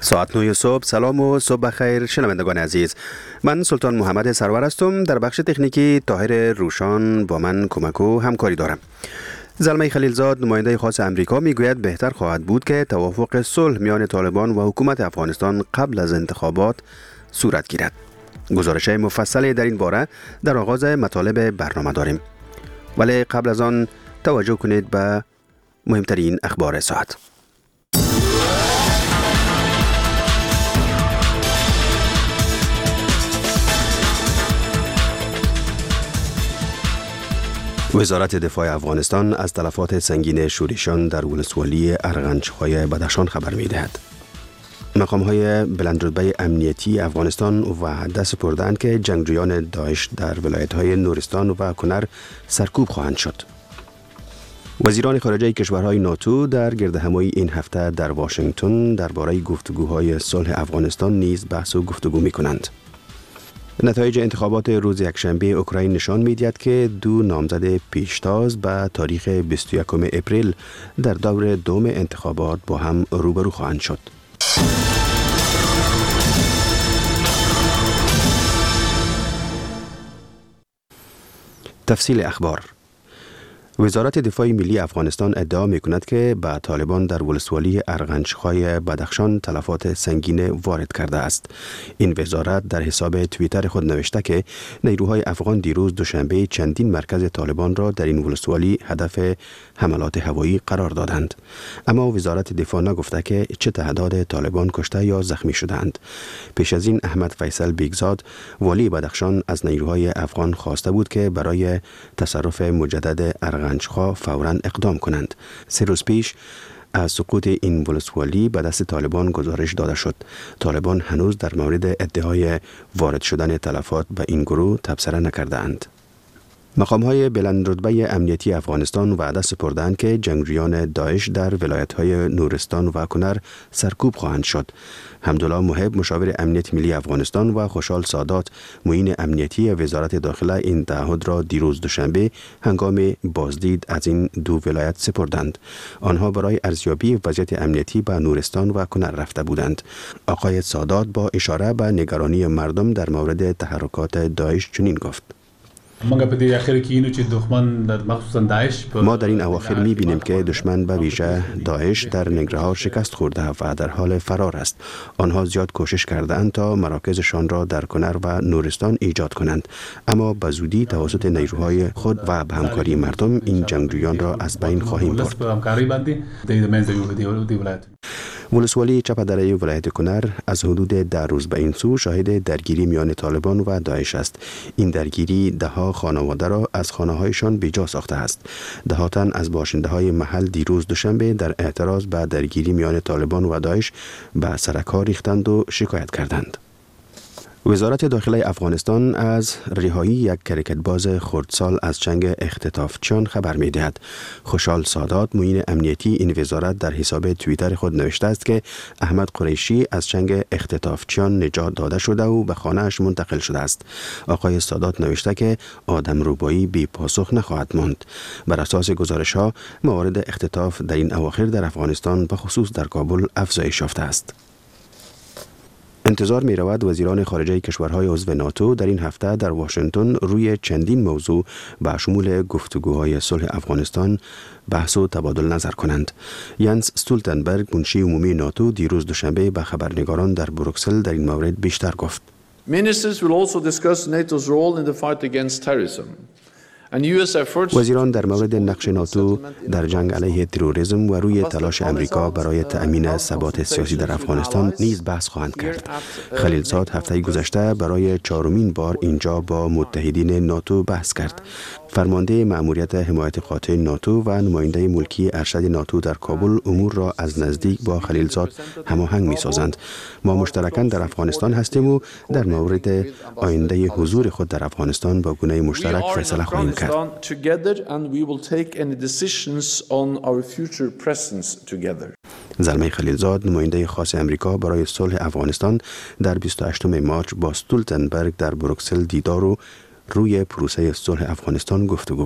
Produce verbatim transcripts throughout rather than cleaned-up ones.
ساعت نه صبح. سلام و صبح بخیر شنوندگان عزیز. من سلطان محمد سرور هستم. در بخش تکنیکی طاهر روشان با من کمک و همکاری دارم. زلمه خلیلزاد نماینده خاص امریکا میگوید بهتر خواهد بود که توافق صلح میان طالبان و حکومت افغانستان قبل از انتخابات صورت گیرد. گزارش مفصلی در این باره در آغاز مطالب برنامه داریم. ولی قبل از آن توجه کنید به مهمترین اخبار ساعت. وزارت دفاع افغانستان از تلفات سنگین شورشیان در ولسوالی ارغنج‌های بدخشان خبر می‌دهد. مقام‌های بلندرتبه امنیتی افغانستان وعده سپردند که جنگجویان داعش در ولایت‌های نورستان و کنر سرکوب خواهند شد. وزیران خارجه کشورهای ناتو در گردهمایی این هفته در واشنگتن درباره گفتگوهای صلح افغانستان نیز بحث و گفتگو می‌کنند. نتایج انتخابات روز یکشنبه اوکراین نشان می‌دهد که دو نامزد پیشتاز به تاریخ بیست و یکم اپریل در دور دوم انتخابات با هم روبرو خواهند شد. تفصیل اخبار. وزارت دفاع ملی افغانستان ادعا می‌کند که به طالبان در ولسوالی ارغنج‌های بدخشان تلفات سنگین وارد کرده است. این وزارت در حساب توییتر خود نوشته که نیروهای افغان دیروز دوشنبه چندین مرکز طالبان را در این ولسوالی هدف حملات هوایی قرار دادند. اما وزارت دفاع نگفته که چه تعداد طالبان کشته یا زخمی شدند. پیش از این احمد فیصل بیگزاد والی بدخشان از نیروهای افغان خواسته بود که برای تصرف مجدد ارغنج ارغنج‌ها فوراً اقدام کنند. سه روز پیش از سقوط این ولسوالی به دست طالبان گزارش داده شد. طالبان هنوز در مورد ادعای وارد شدن تلفات به این گروه تبصره نکردند. مقام‌های بلندرتبه امنیتی افغانستان وعده سپردند که جنگجویان داعش در ولایت‌های نورستان و کنر سرکوب خواهند شد. حمدالله محب مشاور امنیت ملی افغانستان و خوشحال سادات معین امنیتی وزارت داخله این تعهد را دیروز دوشنبه هنگام بازدید از این دو ولایت سپردند. آنها برای ارزیابی وضعیت امنیتی به نورستان و کنر رفته بودند. آقای سادات با اشاره به نگرانی مردم در مورد تحرکات داعش چنین گفت: ما در این اواخر می بینیم که دشمن به ویژه داعش در ننگرهار شکست خورده و در حال فرار است. آنها زیاد کوشش کردند تا مراکزشان را در کنر و نورستان ایجاد کنند، اما به زودی توسط نیروهای خود و به همکاری مردم این جنگجویان را از بین خواهیم برد. ولسوالی چپدره ولایت کنر از حدود ده روز به این سو شاهد درگیری میان طالبان و داعش است. این درگیری ده ها خانواده را از خانه‌هایشان بیجا ساخته است. ده تن از باشنده های محل دیروز دوشنبه در اعتراض به درگیری میان طالبان و داعش به سرک‌ها ریختند و شکایت کردند. وزارت داخله افغانستان از رهایی یک کرکټباز خردسال از چنگ اختطافچیان خبر می دهد. خوشحال سادات معین امنیتی این وزارت در حساب توییتر خود نوشته است که احمد قریشی از چنگ اختطافچیان نجات داده شده و به خانه‌اش منتقل شده است. آقای سادات نوشته که آدم روبایی بی پاسخ نخواهد ماند. بر اساس گزارش ها موارد اختطاف در این اواخر در افغانستان به خصوص در کابل افزایش یافته است. انتظار می رود وزیران خارجه کشورهای عضو ناتو در این هفته در واشنگتن روی چندین موضوع به شمول گفتگوهای صلح افغانستان بحث و تبادل نظر کنند. ینس استولتنبرگ منشی عمومی ناتو دیروز دوشنبه به خبرنگاران در بروکسل در این مورد بیشتر گفت. Ministers will also discuss NATO's role in the fight against terrorism. وزیران در مورد نقش ناتو در جنگ علیه تروریسم و روی تلاش امریکا برای تأمین ثبات سیاسی در افغانستان نیز بحث خواهند کرد. خلیلزاد هفته گذشته برای چهارمین بار اینجا با متحدین ناتو بحث کرد. فرمانده مأموریت حمایت قاطع ناتو و نماینده ملکی ارشد ناتو در کابل امور را از نزدیک با خلیلزاد هماهنگ می‌سازند. ما مشترکاً در افغانستان هستیم و در مورد آینده حضور خود در افغانستان با گونه مشترک فیصله خواهیم کرد. زلمه خلیلزاد نماینده خاص امریکا برای صلح افغانستان در بیست و هشتم مارس با استولتنبرگ در بروکسل دیدار و روی پروسه صلح افغانستان گفتگو کرد.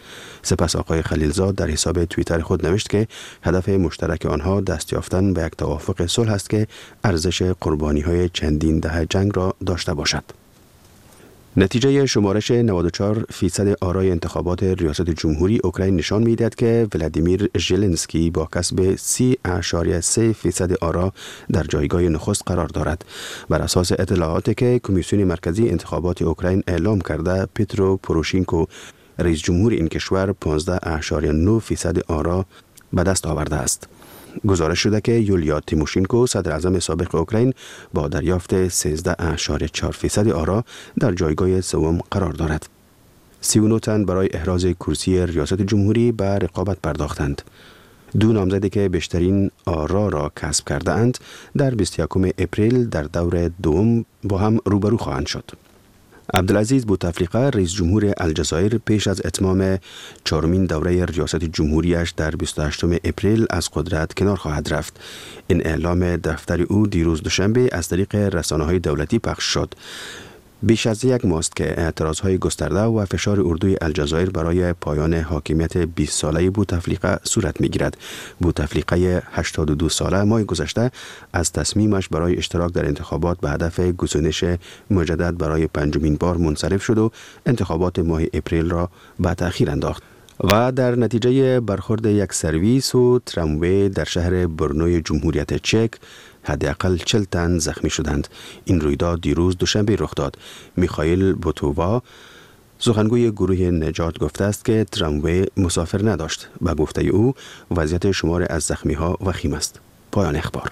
سپس آقای خلیلزاد در حساب توییتر خود نوشت که هدف مشترک آنها دست یافتن به یک توافق صلح است که ارزش قربانی‌های چندین دهه جنگ را داشته باشد. نتیجه شمارش نود و چهار فیصد آرای انتخابات ریاست جمهوری اوکراین نشان می‌دهد که ولادیمیر ژلنسکی با کسب سی اشاریه سه فیصد آرا در جایگاه نخست قرار دارد. بر اساس اطلاعاتی که کمیسیون مرکزی انتخابات اوکراین اعلام کرده، پیترو پوروشینکو رئیس جمهور این کشور پانزده اشاریه نه فیصد آرا به دست آورده است. گزارش شده که یولیا تیموشینکو صدر اعظم سابق اوکراین با دریافت سیزده اشاریه چهار فیصد آرا در جایگاه سوم قرار دارد. سی و نه تن برای احراز کرسی ریاست جمهوری به رقابت پرداختند. دو نامزدی که بیشترین آرا را کسب کرده اند در بیست و یکم اپریل در دور دوم با هم روبرو خواهند شد. عبدالعزیز بوتفلیقه رئیس جمهور الجزایر پیش از اتمام چهارمین دوره ریاست جمهوریش در بیست و هشتم اپریل از قدرت کنار خواهد رفت. این اعلام دفتر او دیروز دوشنبه از طریق رسانه‌های دولتی پخش شد. بیش از یک ماست که اعتراضهای گسترده و فشار اردوی الجزایر برای پایان حاکمیت بیست ساله بوتفلیقه صورت می‌گیرد. بوتفلیقه هشتاد و دو ساله ماه گذشته از تصمیمش برای اشتراک در انتخابات به هدف گزینش مجدد برای پنجمین بار منصرف شد و انتخابات ماه اپریل را به تأخیر انداخت. و در نتیجه برخورد یک سرویس و تراموی در شهر برنوی جمهوریت چک حداقل چهل تن زخمی شدند. این رویداد دیروز دوشنبه رخ داد. میخائیل بوتووا سخنگوی گروه نجات گفته است که تراموی مسافر نداشت. به گفته او وضعیت شمار از زخمی ها وخیم است. پایان اخبار.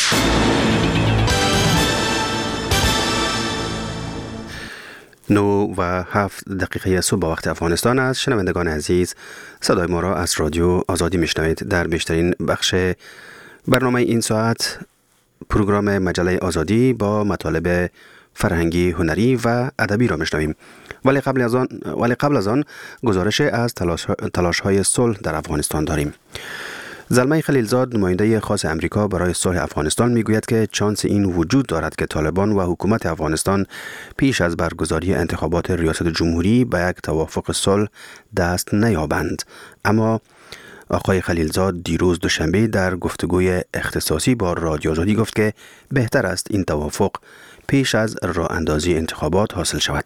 نو و هفت دقیقه صبح با وقت افغانستان است. شنوندگان عزیز، صدای ما را از رادیو آزادی میشنوید. در بیشترین بخش برنامه این ساعت پروگرام مجله آزادی با مطالب فرهنگی، هنری و ادبی را میشنویم. ولی قبل از آن ولی قبل از آن گزارش از تلاش های صلح در افغانستان داریم. زلمه خلیلزاد نماینده خاص امریکا برای صلح افغانستان میگوید که چانس این وجود دارد که طالبان و حکومت افغانستان پیش از برگزاری انتخابات ریاست جمهوری به یک توافق صلح دست نیابند. اما آقای خلیلزاد دیروز دوشنبه در گفتگوی اختصاصی با رادیو آزادی گفت که بهتر است این توافق پیش از راه اندازی انتخابات حاصل شود.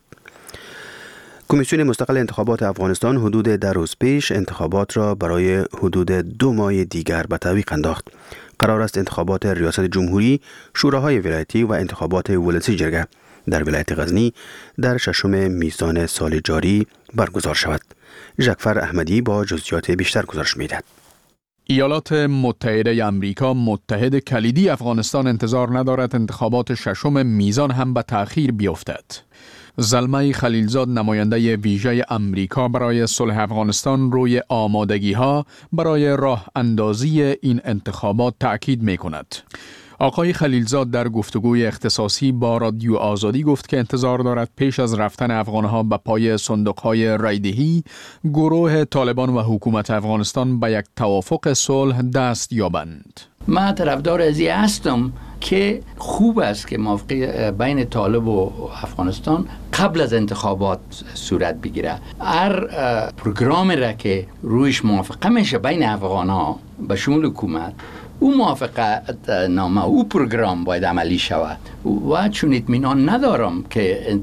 کمیسیون مستقل انتخابات افغانستان حدود در روز پیش انتخابات را برای حدود دو ماه دیگر به تعویق انداخت. قرار است انتخابات ریاست جمهوری، شوراهای ولایتی و انتخابات ولسی جرگه در ولایت غزنی در ششم میزان سال جاری برگزار شود. ژکفر احمدی با جزئیات بیشتر گزارش می‌دهد. ایالات متحده آمریکا متحد کلیدی افغانستان انتظار ندارد انتخابات ششم میزان هم به تأخیر بیفتد. زلمه خلیلزاد نماینده ویژه امریکا برای صلح افغانستان روی آمادگی‌ها برای راه اندازی این انتخابات تأکید می‌کند. آقای خلیلزاد در گفتگوی اختصاصی با رادیو آزادی گفت که انتظار دارد پیش از رفتن افغانها به پای صندوق‌های رایدهی، گروه طالبان و حکومت افغانستان به یک توافق صلح دست یابند. من طرفدار ازی هستم که خوب است که موافقه بین طالب و افغانستان قبل از انتخابات صورت بگیره. هر پروگرام را که رویش موافقه میشه بین افغان‌ها به شمول حکومت، او موافقت نامه او پروگرام باید عملی شود و چون اطمینان ندارم که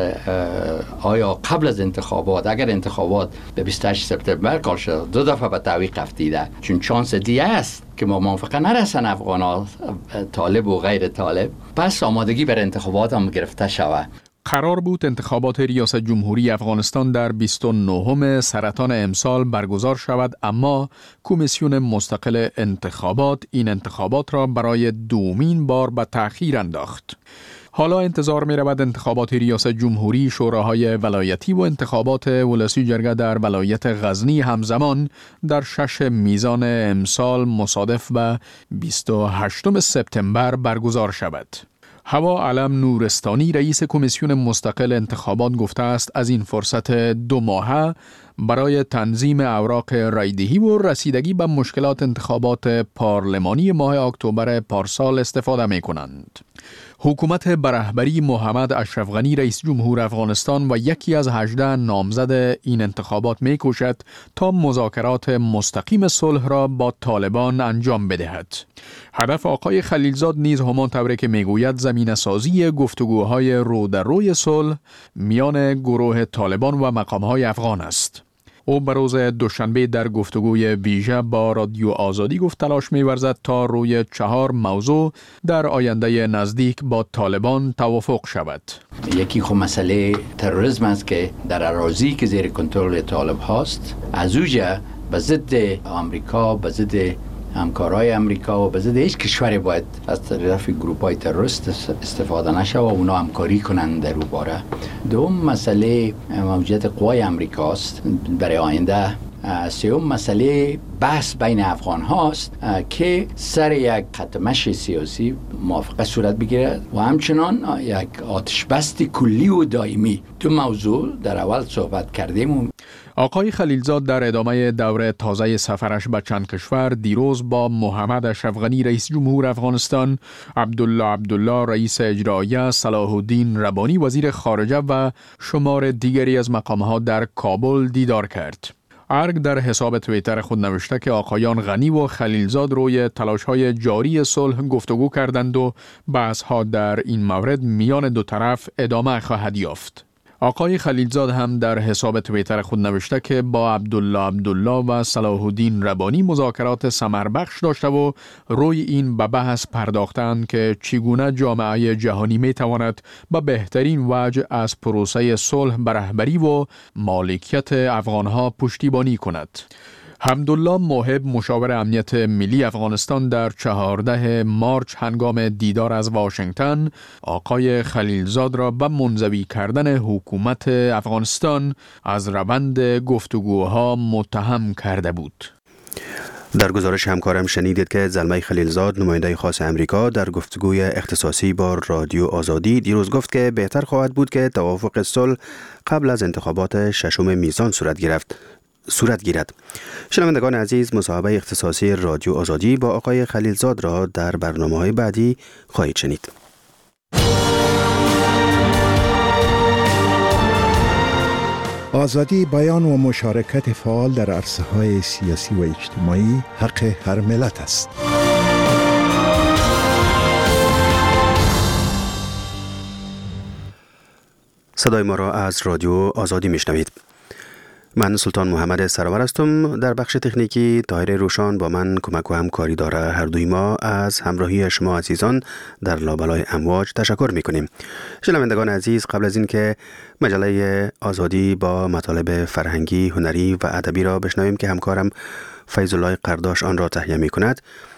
آیا قبل از انتخابات، اگر انتخابات به بیست و هشت سپتامبر کار شد، دو دفعه به تعویق افتیده، چون چانس دیگه است که ما موافقه نرسن افغانا، طالب و غیر طالب، پس آمادگی بر انتخابات هم گرفته شود. قرار بود انتخابات ریاست جمهوری افغانستان در بیست و نهم سرطان امسال برگزار شود، اما کمیسیون مستقل انتخابات این انتخابات را برای دومین بار به تأخیر انداخت. حالا انتظار می رود انتخابات ریاست جمهوری، شوراهای ولایتی و انتخابات ولسی جرگه در ولایت غزنی همزمان در شش میزان امسال مصادف به بیست و هشتم سپتامبر برگزار شود. هوا علم نورستانی رئیس کمیسیون مستقل انتخابات گفته است از این فرصت دو ماهه برای تنظیم اوراق رایدهی و رسیدگی به مشکلات انتخابات پارلمانی ماه اکتبر پارسال استفاده می کنند. حکومت برهبری محمد اشرف غنی رئیس جمهور افغانستان و یکی از هجده نامزد این انتخابات می کوشد تا مذاکرات مستقیم صلح را با طالبان انجام بدهد. هدف آقای خلیلزاد نیز همان طوری که می گوید زمینه سازی گفتگوهای رو در روی صلح میان گروه طالبان و مقامهای افغان است. او به روز دوشنبه در گفتگوی ویژه با رادیو آزادی گفت تلاش می‌ورزد تا روی چهار موضوع در آینده نزدیک با طالبان توافق شود. یکی خب مسئله تروریسم است که در اراضی که زیر کنترل طالب هاست، از اوجه به ضد آمریکا، به ضد همکارای امریکا و به ضد هیچ کشوری باید از طرف گروپ‌های تروریست استفاده نشه و اونا همکاری کنند در اون باره. دوم مسئله موجودیت قوای امریکاست برای آینده. سوم مسئله بحث بین افغان هاست که سر یک خط مشی سیاسی موافقه صورت بگیرد و همچنان یک آتش بست کلی و دائمی. دو موضوع در اول صحبت کردیم. آقای خلیلزاد در ادامه دوره تازه سفرش به چند کشور دیروز با محمد اشرف غنی رئیس جمهور افغانستان، عبدالله عبدالله رئیس اجراییه، صلاح الدین ربانی وزیر خارجه و شمار دیگری از مقامها در کابل دیدار کرد. ارگ در حساب توییتر خود نوشته که آقایان غنی و خلیلزاد روی تلاش‌های جاری صلح گفتگو کردند و بحث‌ها در این مورد میان دو طرف ادامه خواهد یافت. آقای خلیلزاد هم در حساب توییتر خود نوشته که با عبدالله عبدالله و صلاح الدین ربانی مذاکرات ثمربخش داشته و روی این به بحث پرداختند که چگونه جامعه جهانی می تواند به بهترین وجه از پروسه صلح به رهبری و مالکیت افغانها پشتیبانی کند. حمدالله موهب مشاور امنیت ملی افغانستان در چهاردهم مارچ هنگام دیدار از واشنگتن آقای خلیلزاد را به منزوی کردن حکومت افغانستان از روند گفتگوها متهم کرده بود. در گزارش همکارم شنیدید که زلمه خلیلزاد نماینده خاص امریکا در گفتگوی اختصاصی با رادیو آزادی دیروز گفت که بهتر خواهد بود که توافق صلح قبل از انتخابات ششم میزان صورت گرفت صورت گیرد. شنوندگان عزیز، مصاحبه اختصاصی رادیو آزادی با آقای خلیلزاد را در برنامه‌های بعدی خواهید شنید. آزادی بیان و مشارکت فعال در عرصه‌های سیاسی و اجتماعی حق هر ملت است. صدای ما را از رادیو آزادی میشنوید. من سلطان محمد سرور هستم. در بخش تکنیکی طاهر روشان با من کمک و همکاری داره. هر دوی ما از همراهی شما عزیزان در لابلای امواج تشکر میکنیم. شنوندگان عزیز، قبل از این که مجله آزادی با مطالب فرهنگی، هنری و ادبی را بشنویم که همکارم فیض الله قرداش آن را تهیه میکند،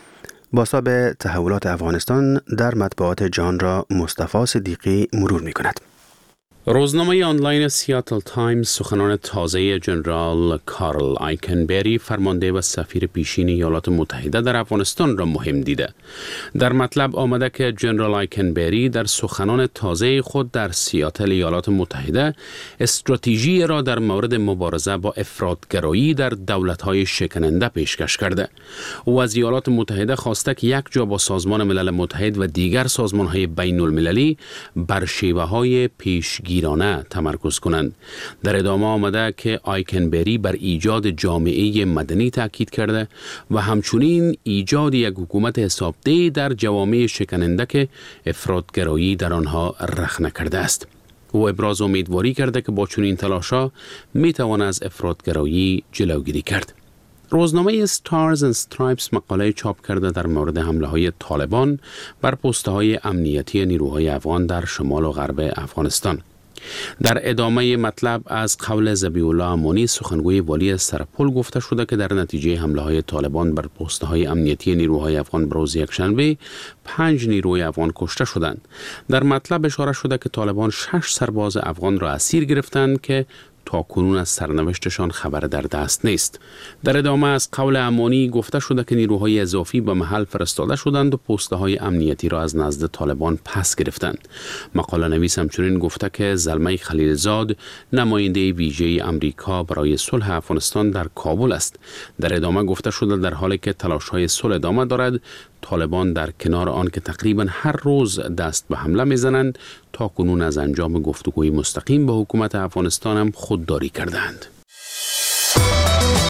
بازتاب تحولات افغانستان در مطبوعات جهان را مصطفی صدیقی مرور میکند. روزنامه آنلاین سیاتل تایمز سخنان تازه جنرال کارل آیکنبری، فرمانده و سفیر پیشین ایالات متحده در افغانستان را مهم دیده. در مطلب آمده که جنرال آیکنبری در سخنان تازه خود در سیاتل ایالات متحده استراتژی را در مورد مبارزه با افراطگرایی در دولت‌های شکننده پیشکش کرده. او از ایالات متحده خواسته که یک جا با سازمان ملل متحد و دیگر سازمان‌های بین المللی بر شیوه‌های پیشگیری ایرانه تمرکز کنند. در ادامه آمده که آیکنبری بر ایجاد جامعه مدنی تاکید کرده و همچنین ایجاد یک حکومت حسابدهی در جوامع شکننده که افراطگرایی در آنها رخ نکرده است. او ابراز امیدواری کرده که با چنین تلاش‌ها میتوان از افراطگرایی جلوگیری کرد. روزنامه Stars and Stripes مقاله چاپ کرده در مورد حمله‌های طالبان بر پست‌های امنیتی نیروهای افغان در شمال و غرب افغانستان. در ادامه مطلب از قول ذبیح الله امانی، سخنگوی والی سرپل، گفته شده که در نتیجه حمله‌های طالبان بر پست‌های امنیتی نیروهای افغان روز یکشنبه پنج نیروی افغان کشته شدند. در مطلب اشاره شده که طالبان شش سرباز افغان را اسیر گرفتند که تا کنون از سرنوشتشان خبر در دست نیست. در ادامه از قول امانی گفته شده که نیروهای اضافی به محل فرستاده شدند و پست‌های امنیتی را از نزد طالبان پس گرفتند. مقاله نویس همچنین گفته که زلمه خلیلزاد نماینده ویژه امریکا برای صلح افغانستان در کابل است. در ادامه گفته شده در حالی که تلاش‌های صلح ادامه دارد، طالبان در کنار آن که تقریبا هر روز دست به حمله میزنند تا کنون از انجام گفتگوی مستقیم با حکومت افغانستان هم خودداری کردند.